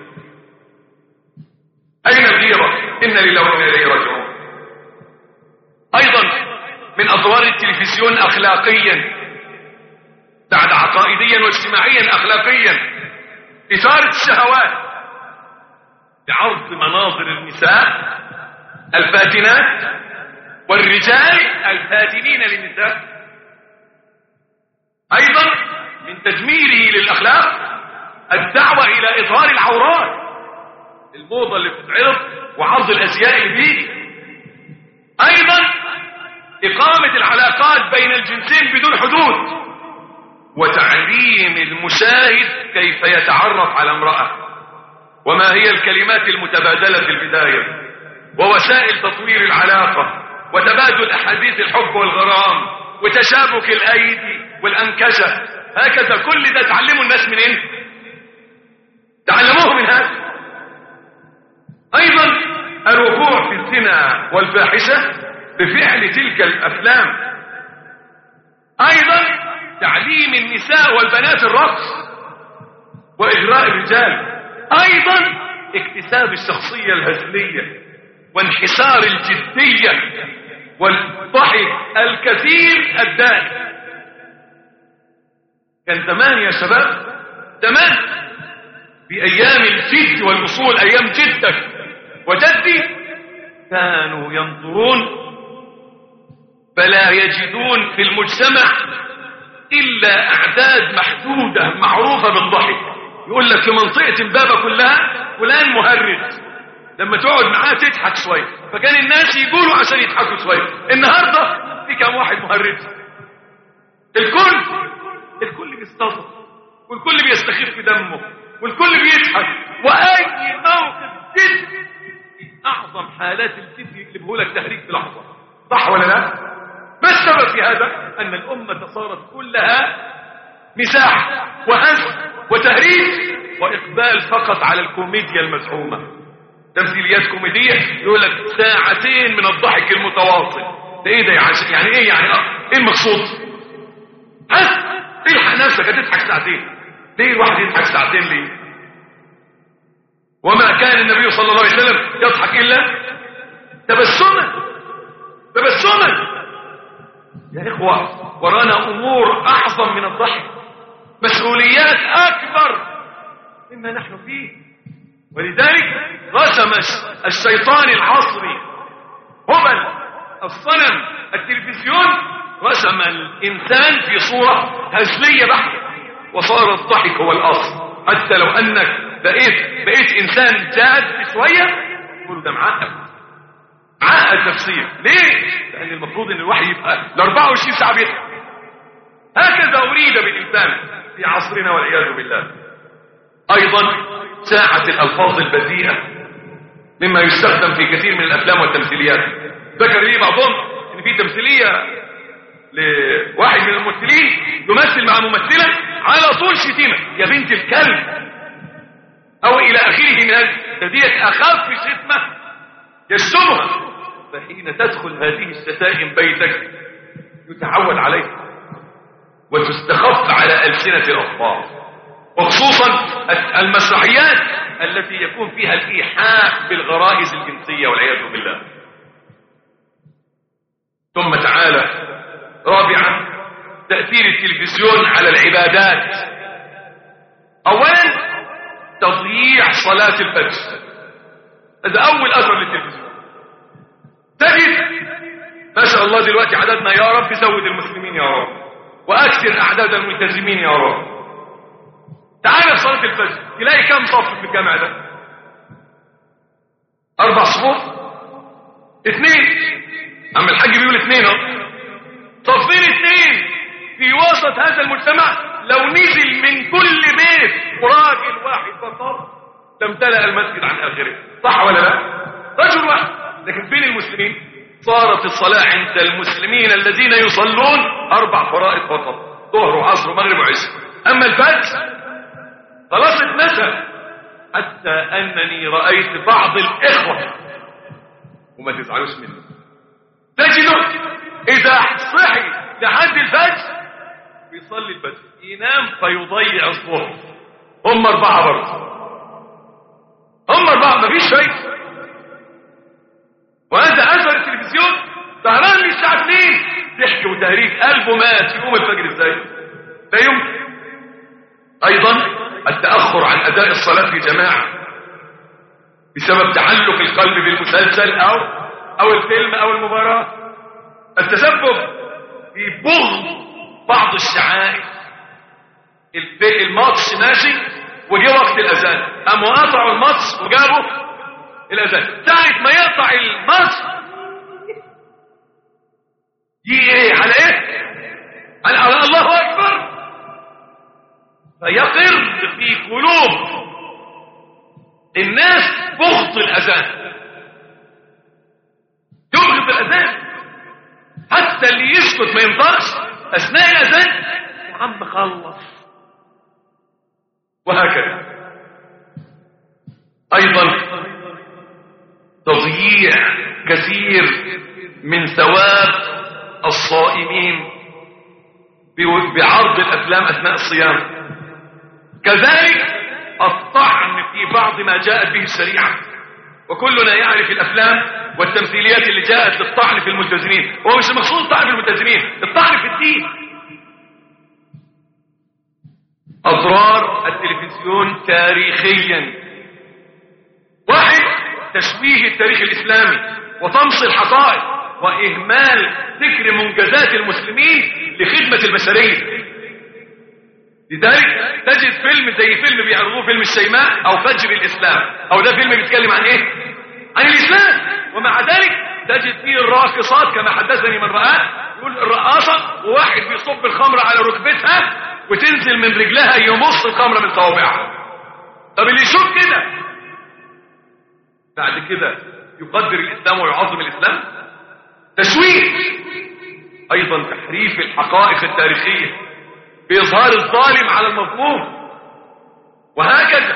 أين الغيرة؟ إن لله وإنا إليه راجعون. أيضا من أضرار التلفزيون أخلاقيا بعد عقائديا واجتماعيا أخلاقيا إثارة الشهوات بعرض مناظر النساء الفاتنات والرجال الفاتنين للنساء. أيضا من تدميره للأخلاق الدعوة إلى إظهار العورات، الموضة اللي بتتعرض وعرض الأزياء اللي بيجي. أيضا إقامة العلاقات بين الجنسين بدون حدود، وتعليم المشاهد كيف يتعرف على امرأة، وما هي الكلمات المتبادلة في البداية، ووسائل تطوير العلاقة، وتبادل أحاديث الحب والغرام، وتشابك الأيدي والأنكشة. هكذا كل ده تعلموا الناس منين؟ تعلموه من هذا. أيضا الوقوع في الزنا والفاحشة بفعل تلك الأفلام. أيضا تعليم النساء والبنات الرقص وإغراء الرجال. أيضا اكتساب الشخصية الهزلية وانحسار الجدية والضحك الكثير الدائم. كان زمان يا شباب، زمان في أيام الجد والأصول، أيام جدك وجدي، كانوا ينظرون فلا يجدون في المجتمع إلا أعداد محدودة معروفة بالضحك. يقول لك في منطقة البابا كلها فلان مهرج، لما تقعد معاه تضحك شوية، فكان الناس يقولوا عشان يضحكوا شوية. النهاردة في كم واحد مهرج؟ الكل الكل بيستظهر والكل بيستخف دمه والكل بيضحك، وأي موقف جد اعظم حالات الفتن يقلبه لك تهريج في لحظه، صح ولا لا؟ ما السبب في هذا؟ ان الامه صارت كلها مزاح وهزل وتهريج واقبال فقط على الكوميديا المزعومه، تمثيليات كوميديه يقول لك ساعتين من الضحك المتواصل. ده ايه ده يعني؟ ايه يعني؟ ايه المقصود؟ ها الحق نفسك، هتضحك ساعتين ليه؟ الواحد يضحك ساعتين ليه؟ وما كان النبي صلى الله عليه وسلم يضحك الا تبسما تبسما. يا اخوه ورانا امور اعظم من الضحك، مسؤوليات اكبر مما نحن فيه. ولذلك رسم الشيطان العصري هبل الصنم التلفزيون، رسم الانسان في صوره هزليه بحته، وصار الضحك هو الاصل. حتى لو انك بقيت بقيت انسان جاد شويه تقول ده معقد معقد نفسيا. ليه؟ لان المفروض ان الواحد يبقى ال أربعة وعشرين ساعه بيضحك. هكذا اريد بالانسان في عصرنا والعياذ بالله. ايضا ساعه الالفاظ البذيئه مما يستخدم في كثير من الافلام والتمثيليات. ذكر لي بعضهم ان في تمثيليه لواحد من الممثلين يمثل مع ممثله على طول شتيمه يا بنت الكلب او الى اخره من هذه ديت اخف شتمه يشتمها. فحين تدخل هذه الشتائم بيتك يتعود عليها وتستخف على ألسنة الأطفال، وخصوصا المسرحيات التي يكون فيها الإيحاء بالغرائز الجنسية والعياذ بالله. ثم تعالى رابعا تأثير التلفزيون على العبادات. أولا تضييع صلاة الفجر، هذا أول أثر للتلفزيون. تجد ما شاء الله دلوقتي عددنا يا رب زود المسلمين يا رب وأكثر أعداد الملتزمين يا رب. تعال في صلاة الفجر تلاقي كم صف في الجامع ده؟ أربع صفوف؟ اثنين. عم الحاج بيقول اثنين اهو. صفين اثنين في وسط هذا المجتمع. لو نزل من كل بيت وراجل واحد فقط لامتلأ المسجد عن آخره، صح ولا لا؟ رجل واحد. لكن فين المسلمين؟ صارت الصلاة عند المسلمين الذين يصلون أربع فرائض فقط، ظهر وعصر ومغرب وعشاء. أما الفجر خلاص اتنسى. حتى أنني رأيت بعض الإخوة وما تزعلوش مني تجدوا إذا صحي لحد الفجر بيصلي الفجر ينام فيضيع الظهر. هم أربعة برضه، هم أربعة مفيش شيء. وهذا أثر التلفزيون سهران للساعة اثنين ضحك وتهريج. قلبه مات يقوم الفجر ازاي؟ لا يمكن. أيضا التأخر عن أداء الصلاة في جماعة بسبب تعلق القلب بالمسلسل أو أو الفيلم أو المباراة. التسبب في بغض بعض الشعائر. الماتش ماشي وجه وقت الأذان قاموا قطعوا الماتش وجابوا الأذان. ساعة ما يقطع الماتش يجي ايه على ايه؟ على, على الله أكبر. فيقر في قلوب الناس بغض الأذان، يبغض الأذان. حتى اللي يسكت ما ينطقش أثناء الأذان يا عم خلص. وهكذا. أيضا تضييع كثير من ثواب الصائمين بعرض الأفلام أثناء الصيام. كذلك الطعن في بعض ما جاءت به الشريعة. وكلنا يعرف الأفلام والتمثيليات اللي جاءت للطعن في الملتزمين. وهو مش المقصود الطعن في الملتزمين، الطعن في الدين. أضرار التلفزيون تاريخيا: واحد، تشويه التاريخ الإسلامي وطمس الحقائق وإهمال ذكر منجزات المسلمين لخدمة البشرية. لذلك تجد فيلم زي فيلم بيعرضوه فيلم الشيماء أو فجر الإسلام، أو ده فيلم بيتكلم عن إيه؟ عن الإسلام. ومع ذلك تجد فيه الراقصات كما حدثني من رآه، يقول الرقاصة وواحد بيصب الخمر على ركبتها وتنزل من رجلها يمص الخمر من صوابعها. طب اللي يشوف كده بعد كده يقدر الإسلام ويعظم الإسلام. تشويه، أيضا تحريف الحقائق التاريخية بإظهار الظالم على المظلوم، وهكذا.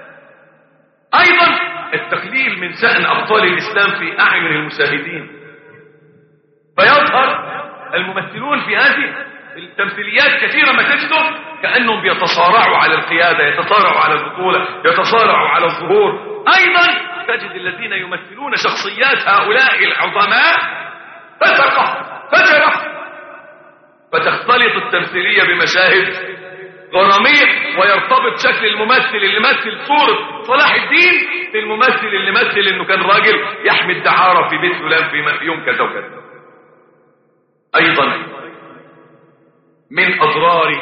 أيضا التقليل من شأن أبطال الإسلام في أعين المشاهدين، فيظهر الممثلون في هذه التمثيليات كثيرا ما تجدهم كأنهم بيتصارعوا على القيادة، يتصارعوا على البطولة، يتصارعوا على الظهور. أيضا تجد الذين يمثلون شخصيات هؤلاء العظماء فسقة فجرة، فتختلط التمثيلية بمشاهد غرامية، ويرتبط شكل الممثل اللي مثل صورة صلاح الدين بالممثل اللي مثل انه كان راجل يحمي الدعارة في بيت فلان في يوم كذا وكذا. ايضا من اضراره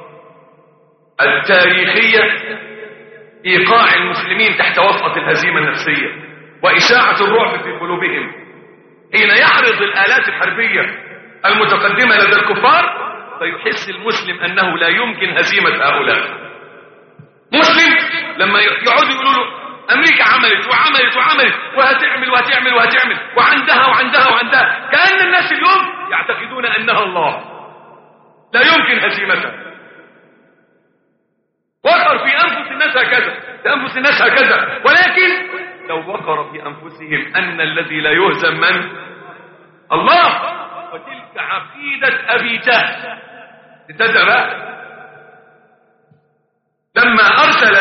التاريخية ايقاع المسلمين تحت وطأة الهزيمة النفسية واشاعة الرعب في قلوبهم حين يعرض الآلات الحربية المتقدمة لدى الكفار، فيحس المسلم أنه لا يمكن هزيمة هؤلاء. مسلم لما يقعدوا يقولوا له أمريكا عملت وعملت وعملت وهتعمل وهتعمل وهتعمل وعندها وعندها وعندها، كأن الناس اليوم يعتقدون أنها الله لا يمكن هزيمتها. وقر في أنفس الناس هكذا، في أنفس الناس هكذا، ولكن لو وقر في أنفسهم أن الذي لا يهزم من الله، وتلك عقيدة أبي جهل. تصدق بقى لما أرسل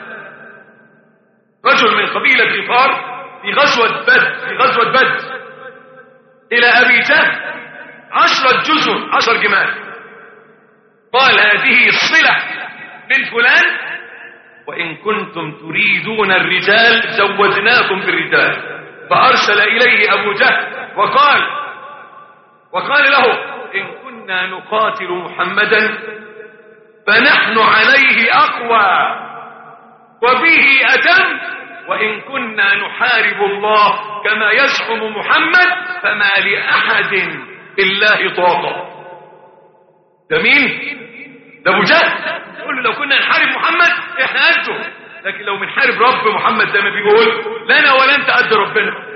رجل من قبيلة غفار في غزوة بدر في غزوة بدر إلى أبي جهل عشرة جزر عشر جمال، قال هذه الصلة من فلان، وإن كنتم تريدون الرجال زوجناكم بالرجال. فأرسل إليه أبو جهل وقال وقال له إن كنا نقاتل محمدا فنحن عليه أقوى وبه أتم، وإن كنا نحارب الله كما يزعم محمد فما لأحد بالله طاقة. ده مين؟ ده أبو جهل. يقول له لو كنا نحارب محمد احنا قده، لكن لو بنحارب رب محمد زي ما بيقول لنا ولا انت قد ربنا.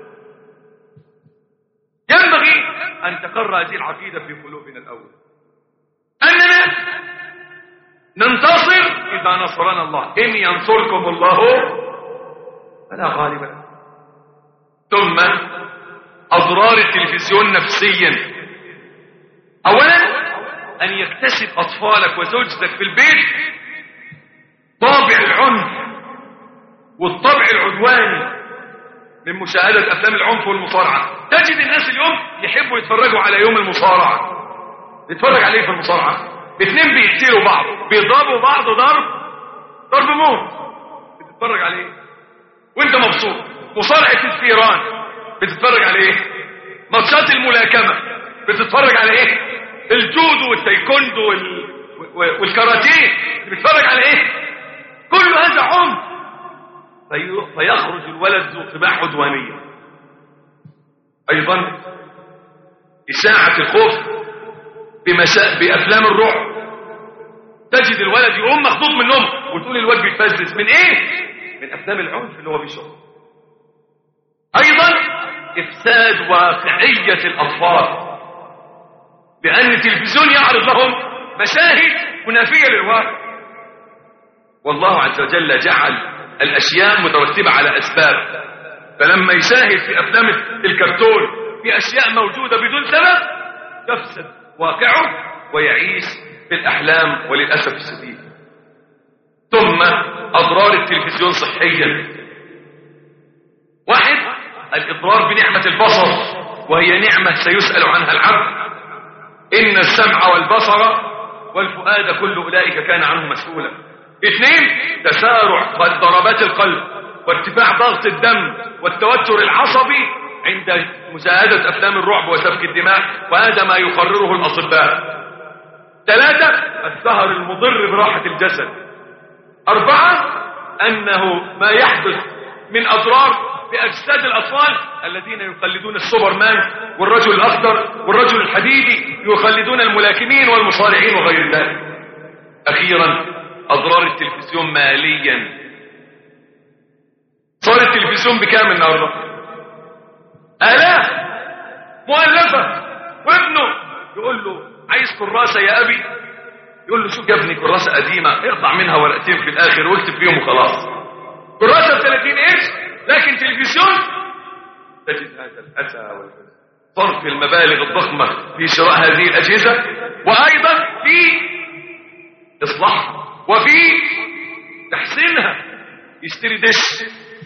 ينبغي أن تقر هذه العقيدة في قلوبنا الأول، أننا ننتصر إذا نصرنا الله، إن ينصركم الله فلا غالب لكم. ثم أضرار التلفزيون نفسيا، أولا أن يكتسب أطفالك وزوجتك في البيت طابع العنف والطبع العدواني من مشاهدة أفلام العنف والمصارعة. تجد الناس اليوم يحبوا يتفرجوا على يوم المصارعة. يتفرج عليه في المصارعة اثنين بيقتلوا بعض، بيضربوا بعض ضرب ضرب موت، بتتفرج عليه وانت مبسوط. مصارعة الثيران بتتفرج عليه، ماتشات الملاكمة بتتفرج عليه، الجودو والتايكوندو وال... والكاراتيه بتتفرج عليه. كل هذا عنف، في... فيخرج الولد ذو طباع عدوانية. ايضا إشاعة الخوف بمسا... بأفلام الرعب، تجد الولد يقوم مخضوض من النوم وتقول الولد بيتفزز من ايه؟ من أفلام العنف اللي هو بيشوفه. ايضا افساد واقعية الأطفال، لأن التلفزيون يعرض لهم مشاهد منافية للواقع. والله عز وجل جعل الأشياء مترتبة على أسباب، فلما يشاهد في أفلام الكرتون في أشياء موجودة بدون سبب تفسد واقعه ويعيش في الأحلام وللأسف الشديد. ثم أضرار التلفزيون صحيا، واحد الإضرار بنعمة البصر، وهي نعمة سيسأل عنها العبد. إن السمع والبصر والفؤاد كل أولئك كان عنه مسؤولا. اثنين تسارع ضربات القلب وارتفاع ضغط الدم والتوتر العصبي عند مشاهدة أفلام الرعب وسفك الدماء، وهذا ما يقرره الأطباء. ثلاثة السهر المضر براحة الجسد. أربعة أنه ما يحدث من أضرار بأجساد الأطفال الذين يقلدون السوبرمان والرجل الأخضر والرجل الحديدي، يقلدون الملاكمين والمصارعين وغير ذلك. أخيرا أضرار التلفزيون ماليا. صار التلفزيون بكام النهارده؟ آلاف مؤلفة، وابنه يقول له عايز كراسة يا أبي، يقول له شوف يا ابني كراسة قديمة اقطع منها ورقتين في الآخر واكتب فيهم وخلاص. كراسة بثلاثين قرش لكن تلفزيون. تجد هذا الأسى والفساد، صرف المبالغ الضخمة في شراء هذه الأجهزة، وأيضا في إصلاحها وفي تحسينها. يشتري دش،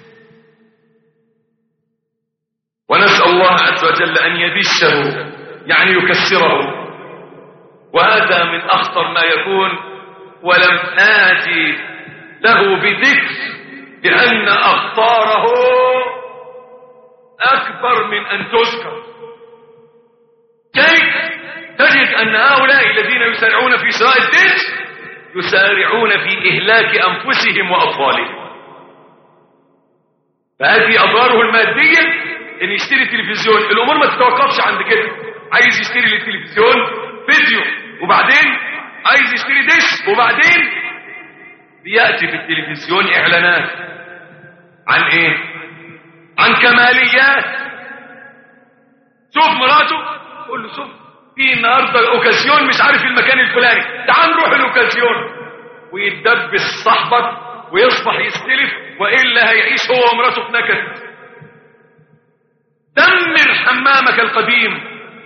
ونسأل الله عز وجل أن يدشه، يعني يكسره، وهذا من أخطر ما يكون. ولم آتي له بذكر لأن أخطاره أكبر من أن تذكر. كيف تجد أن هؤلاء الذين يسارعون في شراء الدش يسارعون في إهلاك أنفسهم وأطفالهم؟ فهذه أضراره المادية. إن يشتري تلفزيون، الأمور ما تتوقفش عند كده. عايز يشتري للتلفزيون فيديو، وبعدين عايز يشتري دش، وبعدين بيأتي في التلفزيون إعلانات عن إيه؟ عن كماليات. شوف مراته، قول له شوف في النهارده اوكازيون مش عارف المكان الفلاني، تعال نروح الاوكازيون، ويتدبس صاحبك ويصبح يستلف، والا هيعيش هو ومراته في نكد. دمر حمامك القديم.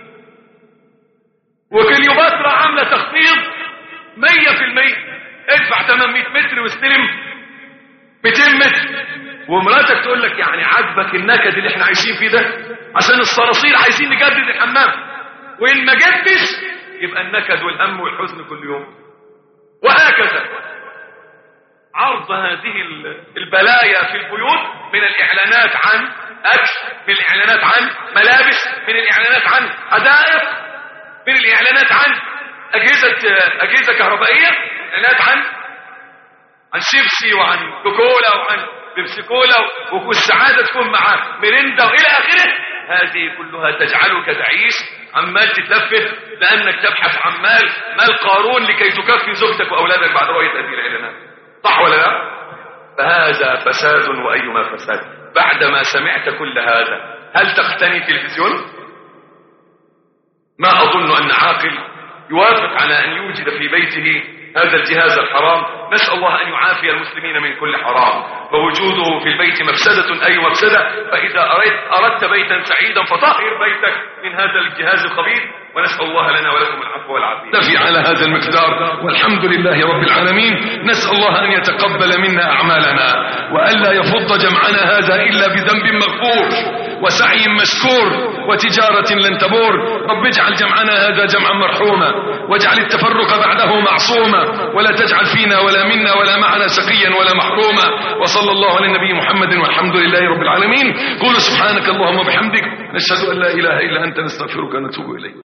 وكليوباترا عامله تخفيض مية في المية، ادفع ثمانمائة متر واستلم مئتين متر، ومراتك تقول لك يعني عاجبك النكد اللي احنا عايشين فيه ده؟ عشان الصراصير عايزين نجدد الحمام، وإن ما جدش يبقى النكد والهم والحزن كل يوم. وهكذا عرض هذه البلايا في البيوت، من الإعلانات عن أكل، من الإعلانات عن ملابس، من الإعلانات عن حدائق، من الإعلانات عن أجهزة أجهزة كهربائية، إعلانات عن عن شيبسي وعن كوكولا وعن بيبسي كولا، والسعادة تكون مع ميريندا وإلى آخره. هذه كلها تجعلك تعيش عمال تتلفت لأنك تبحث عن مال مال قارون لكي تكفي زوجتك وأولادك بعد رؤية هذه الإعلانات. صح ولا لا؟ فهذا فساد وأيما فساد. بعدما سمعت كل هذا هل تقتني تلفزيون؟ ما أظن أن عاقل يوافق على أن يوجد في بيته هذا الجهاز الحرام. نسأل الله أن يعافي المسلمين من كل حرام، فوجوده في البيت مفسدة أي مفسدة. فإذا أردت, أردت بيتا سعيدا فطهر بيتك من هذا الجهاز الخبيث، ونسأل الله لنا ولكم العفو والعافية. نفي على هذا المقدار، والحمد لله رب العالمين. نسأل الله أن يتقبل منا أعمالنا، وألا يفض جمعنا هذا إلا بذنب مغفور وسعي مشكور وتجارة لن تبور. رب اجعل جمعنا هذا جمعا مرحوما، واجعل التفرق بعده معصوما، ولا تجعل فينا ولا منا ولا معنا شقيا ولا محروما. وصلى الله على النبي محمد والحمد لله رب العالمين. قولوا سبحانك اللهم وبحمدك، نشهد أن لا إله إلا أنت، نستغفرك ونتوب إليك.